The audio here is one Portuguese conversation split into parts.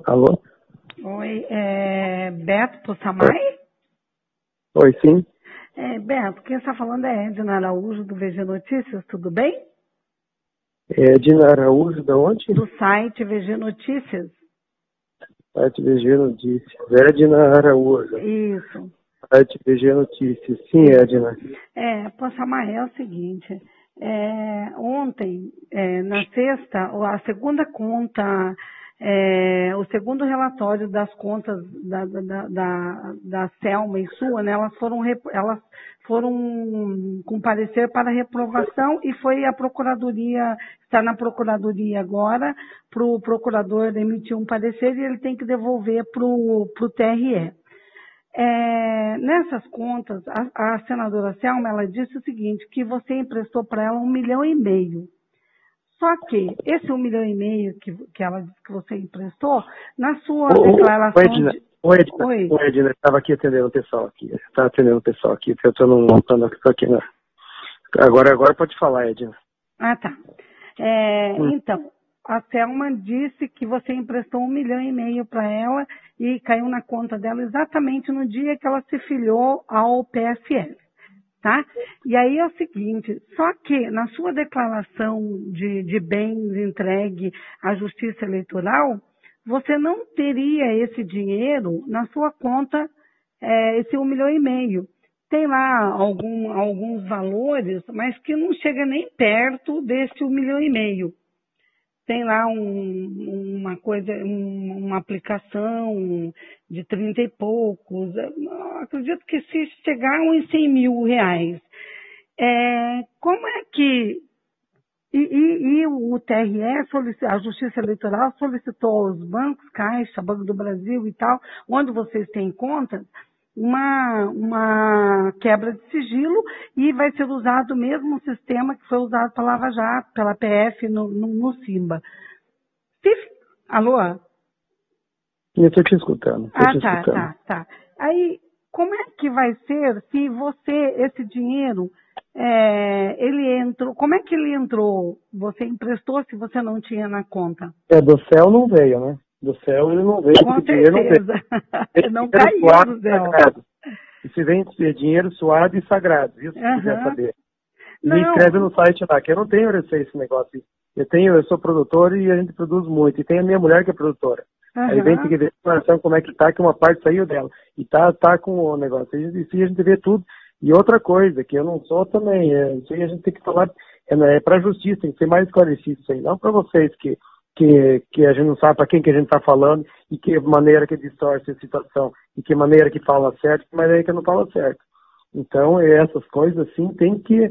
Alô? Oi, Beto Possamay? Oi, sim. Beto, quem está falando é Edna Araújo, do VG Notícias, tudo bem? Edna Araújo, da onde? Do site VG Notícias. Site VG Notícias. Edna Araújo. Isso. Site VG Notícias. Sim, Edna. Possamay, é o seguinte, ontem, na sexta, a segunda conta, o segundo relatório das contas da Selma e sua, né, elas foram com parecer para reprovação e foi a Procuradoria, está na Procuradoria agora, para o procurador emitir um parecer e ele tem que devolver para o TRE. Nessas contas, a senadora Selma, ela disse o seguinte, que você emprestou para ela 1,5 milhão. Só que esse 1,5 milhão que ela disse que você emprestou, na sua declaração... Edna, estava aqui atendendo o pessoal aqui. Estava atendendo o pessoal aqui, eu estou montando aqui. Agora pode falar, Edna. Ah, tá. Então, a Selma disse que você emprestou 1,5 milhão para ela e caiu na conta dela exatamente no dia que ela se filiou ao PSL, tá? E aí é o seguinte, só que na sua declaração de bens entregue à Justiça Eleitoral, você não teria esse dinheiro na sua conta, esse 1,5 milhão. Tem lá alguns valores, mas que não chega nem perto desse 1,5 milhão. Tem lá uma aplicação de 30 e poucos. Eu acredito que se chegar uns 100 mil reais. Como é que... E o TRE, a Justiça Eleitoral, solicitou aos bancos, Caixa, Banco do Brasil e tal, onde vocês têm contas, uma quebra de sigilo e vai ser usado o mesmo sistema que foi usado pela Lava Jato, pela PF no Simba. Alô? Eu estou te escutando. Tá. Aí, como é que vai ser se esse dinheiro, ele entrou, como é que ele entrou? Você emprestou se você não tinha na conta? Do céu não veio, né? Do céu ele não veio. Com certeza. Não caiu do céu. E se vem dinheiro suado e sagrado, isso que quiser saber. Não. Me escreve no site lá, que eu não tenho receita esse negócio. Eu sou produtor e a gente produz muito. E tem a minha mulher que é produtora. Aí vem ter que ver a situação, como é que tá, que uma parte saiu dela. E tá com o negócio. E a gente vê tudo. E outra coisa, que eu não sou também, isso aí a gente tem que falar, para a justiça, tem que ser mais esclarecido isso aí. Não para vocês que a gente não sabe para quem que a gente está falando e que maneira que distorce a situação, e que maneira que fala certo, e que maneira que não fala certo. Então, essas coisas assim, tem que...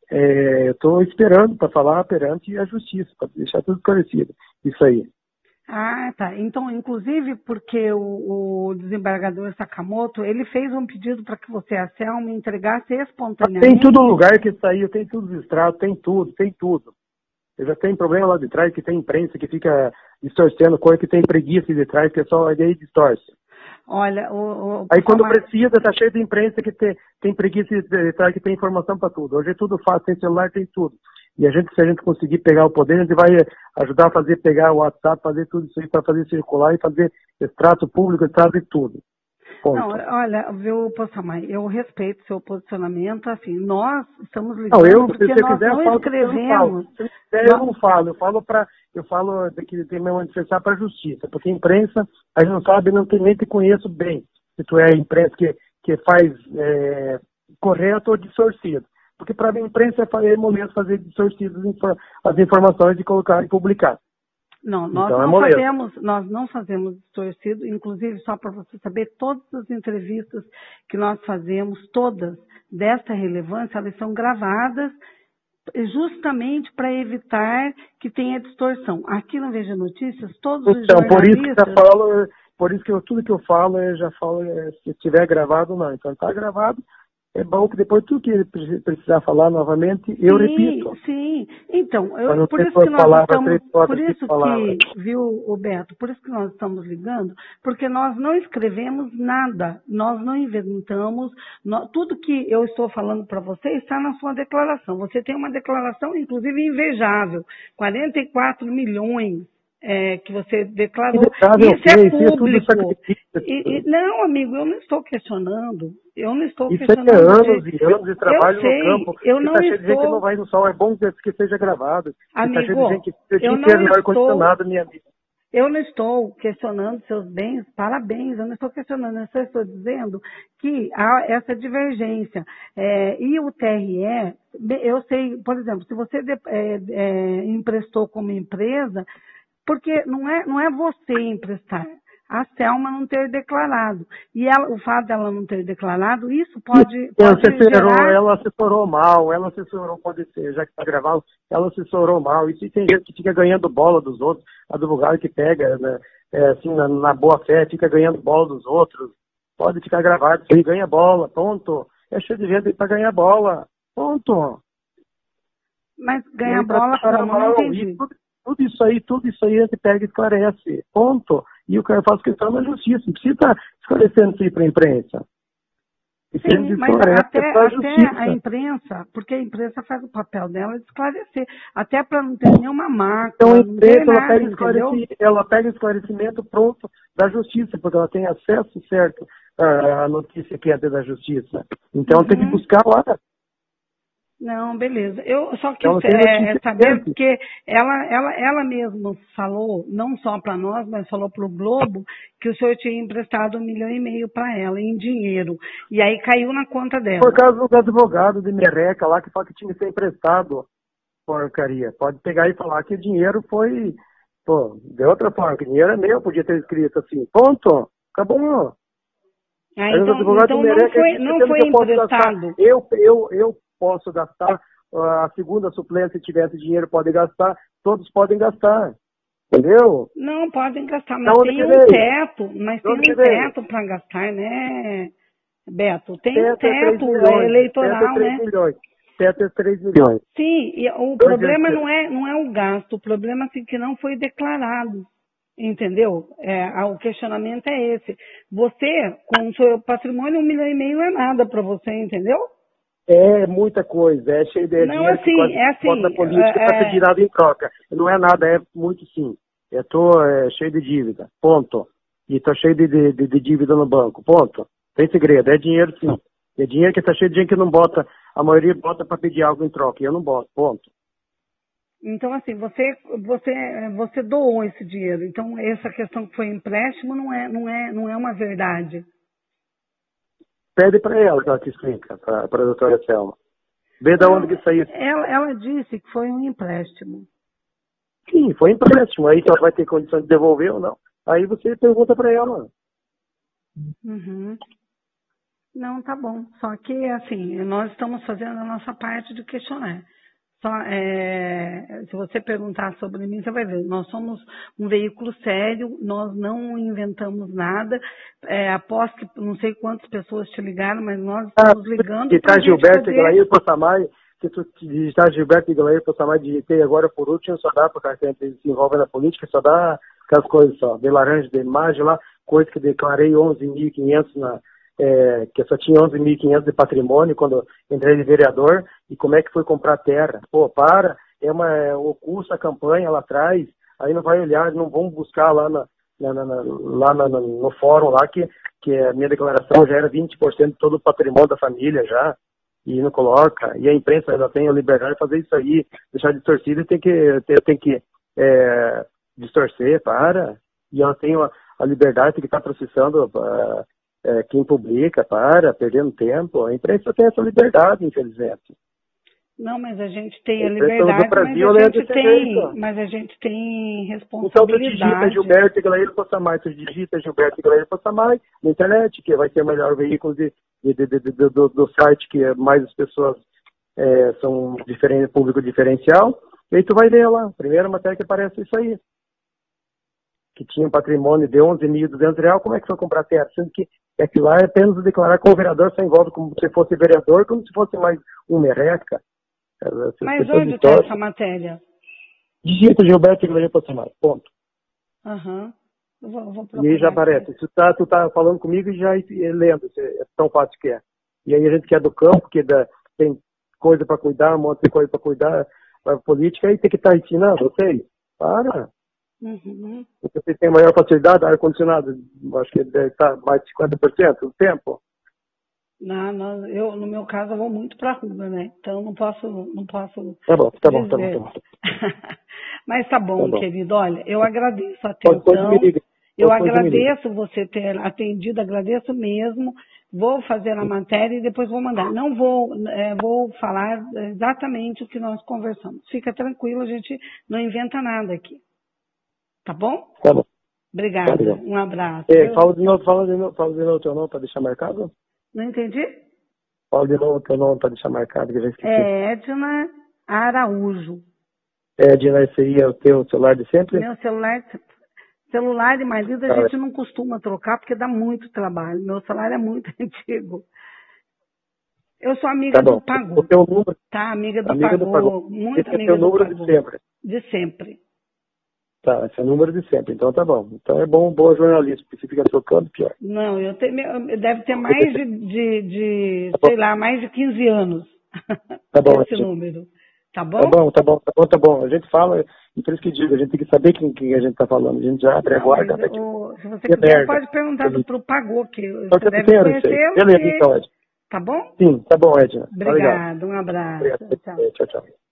eu estou esperando para falar perante a justiça, para deixar tudo esclarecido. Isso aí. Ah, tá. Então, inclusive, porque o desembargador Sakamoto, ele fez um pedido para que você, a Selma, entregasse espontaneamente... Tem tudo lugar que saiu, tem tudo os extratos, tem tudo. Eu já tenho problema lá de trás, que tem imprensa que fica distorcendo coisa, que tem preguiça de trás, que é só aí distorce. Olha, aí quando precisa, tá cheio de imprensa que tem preguiça de trás, que tem informação para tudo. Hoje é tudo fácil, tem celular, tem tudo. E se a gente conseguir pegar o poder, a gente vai ajudar a pegar o WhatsApp, fazer tudo isso aí para fazer circular e fazer extrato público, extrato de tudo. Ponto. Não, olha, viu, Possamay, eu respeito seu posicionamento, assim, nós estamos ligando porque nós não escrevemos. Se quiser, eu não falo, eu falo que tem que manifestar para a justiça, porque a imprensa, a gente não sabe, nem te conheço bem, se tu é a imprensa que faz correto ou distorcido. Porque para mim a imprensa é momento fazer distorcidas as informações de colocar e publicar. Não, nós não fazemos distorcido, inclusive só para você saber, todas as entrevistas que nós fazemos, todas dessa relevância, elas são gravadas justamente para evitar que tenha distorção. Aqui no Veja Notícias, todos os jornalistas... Por isso que tudo que eu falo, eu já falo, se estiver gravado ou não. Então está gravado. É bom que depois tudo que ele precisar falar novamente, eu repito. Sim. Então, por isso que nós estamos ligando, porque nós não escrevemos nada, nós não inventamos, tudo que eu estou falando para você está na sua declaração. Você tem uma declaração, inclusive, invejável, 44 milhões que você declarou. Inevitável, Isso é isso é tudo público. sacrifício. Não, amigo, eu não estou questionando. Eu não estou Isso questionando. é anos e anos de trabalho Eu sei, no campo. eu E não tá cheio de gente que não estou... vai no sol. É bom que seja gravado. Amigo, E tá cheio de gente que eu tinha não que ter no estou... ar-condicionado, minha amiga. Eu não estou questionando seus bens, parabéns, eu não estou questionando, eu só estou dizendo que há essa divergência. E o TRE, eu sei, por exemplo, se você emprestou como empresa, porque não é você emprestar, a Selma não ter declarado. E o fato dela não ter declarado, isso pode gerar... Ela assessorou mal, pode ser, já que está gravado, ela assessorou mal. E se tem gente que fica ganhando bola dos outros, advogado que pega, né, assim, na boa fé, fica ganhando bola dos outros, pode ficar gravado, ele ganha bola, ponto. É cheio de gente para ganhar bola, ponto. Mas ganhar bola como? Não entendi. Tudo isso aí a gente pega e esclarece, ponto. E o cara faz questão na justiça, não precisa estar esclarecendo isso aí para a imprensa. Sim, mas até a imprensa, porque a imprensa faz o papel dela de esclarecer, até para não ter nenhuma marca, então, não ter nada, ela pega esclarecimento pronto da justiça, porque ela tem acesso certo à notícia que é da justiça. Então tem que buscar lá. Não, beleza. Eu só quis saber, porque ela mesma falou, não só para nós, mas falou para o Globo, que o senhor tinha emprestado 1,5 milhão para ela em dinheiro. E aí caiu na conta dela. Por causa do advogado de merreca lá, que fala que tinha que ser emprestado, porcaria. Pode pegar e falar que o dinheiro foi, de outra forma, que o dinheiro é meu, podia ter escrito assim, ponto, acabou. Então não foi emprestado. Eu posso gastar, a segunda suplência, se tivesse dinheiro, pode gastar, todos podem gastar, entendeu? Não, podem gastar, mas tem um teto para gastar, né, Beto? Tem um teto eleitoral, né? Teto é 3 milhões. Sim, e o problema não é o gasto, o problema é que não foi declarado. Entendeu? O questionamento é esse. Você, com o seu patrimônio, 1,5 milhão não é nada para você, entendeu? É muita coisa, é cheio de não, dinheiro assim, bota política para ser tirado em troca. Não é nada, é muito sim. Eu tô cheio de dívida, ponto. E tô cheio de dívida no banco, ponto. Tem segredo, é dinheiro sim. É dinheiro que tá cheio de gente que não bota, a maioria bota para pedir algo em troca, e eu não boto, ponto. Então, assim, você doou esse dinheiro. Então, essa questão que foi empréstimo não é uma verdade. Pede para ela que ela te explica, para a doutora Selma. Vê de onde que saiu. Ela disse que foi um empréstimo. Sim, foi empréstimo. Aí se ela vai ter condição de devolver ou não. Aí você pergunta para ela. Uhum. Não, tá bom. Só que, assim, nós estamos fazendo a nossa parte de questionar. Se você perguntar sobre mim, você vai ver. Nós somos um veículo sério, nós não inventamos nada. Aposto que não sei quantas pessoas te ligaram, mas nós estamos ligando para Gilberto e Glair Possamay, se tu digitar Gilberto e Glair Possamay, digitei agora por último, só dá para quem se envolve na política, só dá aquelas coisas só, de laranja, de imagem lá, coisa que declarei 11.500 que eu só tinha 11.500 de patrimônio quando entrei de vereador, e como é que foi comprar terra? O custo, a campanha lá atrás, aí não vai olhar, não vamos buscar lá no fórum lá, que a minha declaração já era 20% de todo o patrimônio da família já, e não coloca, e a imprensa ela tem a liberdade de fazer isso aí, deixar distorcido e tem que distorcer, e ela tem a liberdade de estar processando quem publica, perdendo tempo. A imprensa tem essa liberdade, infelizmente. Não, mas a gente tem a liberdade, mas a gente tem responsabilidade. Então tu digita Gilberto e Glair Possamay, na internet, que vai ser o melhor veículo do site, que mais as pessoas são público diferencial, e aí tu vai ler lá, a primeira matéria que aparece isso aí. Que tinha um patrimônio de R$11.200, como é que foi comprar terra? Sendo que aquilo lá é apenas declarar com o vereador, só envolve como se fosse vereador, como se fosse mais um merreca. Mas onde está essa matéria? Digita Gilberto e Glair Possamay, ponto. Aham. Vou e aí já aparece. Tu tá falando comigo e já lendo, é tão fácil que é. E aí a gente que é do campo, tem coisa para cuidar, um monte de coisa para cuidar, para política, aí tem que estar ensinando, ok? Para. Uhum. Você tem maior facilidade, ar-condicionado, acho que deve estar mais de 50% do tempo. Não, não, no meu caso, eu vou muito para a rua, né? Então, não posso Tá bom. dizer. Mas tá bom, querido. Olha, eu agradeço a Depois me atenção. liga. Eu Depois me liga. agradeço você ter atendido, agradeço mesmo. Vou fazer a matéria e depois vou mandar. Não vou falar exatamente o que nós conversamos. Fica tranquilo, a gente não inventa nada aqui. Tá bom? Tá bom. Obrigada. Tá bom. Um abraço. Fala de novo o teu nome para deixar marcado. Não entendi? Fala de novo o teu nome para deixar marcado, que eu já esqueci. É Edna Araújo. Edna, esse aí é o teu celular de sempre? Meu celular e marido a gente não costuma trocar porque dá muito trabalho. Meu celular é muito antigo. Eu sou amiga do Pagô. O teu número? Tá, amiga do Pagô. Muito esse amiga do Pagô. Esse é o número de sempre? De sempre. Tá, esse é o número de sempre. Então tá bom. Então é bom, boa jornalista, porque se fica trocando, pior. Não, deve ter mais sei lá, mais de 15 anos. Tá bom. Esse número. Tá bom? Tá bom. A gente fala, e por isso que digo, a gente tem que saber quem a gente tá falando. A gente já abre agora. Se você quiser, pode perguntar pro Pagô, que você deve conhecer. Beleza, então, Ed. Tá bom? Sim, tá bom, Edna. Obrigado, um abraço. Obrigado. Tchau.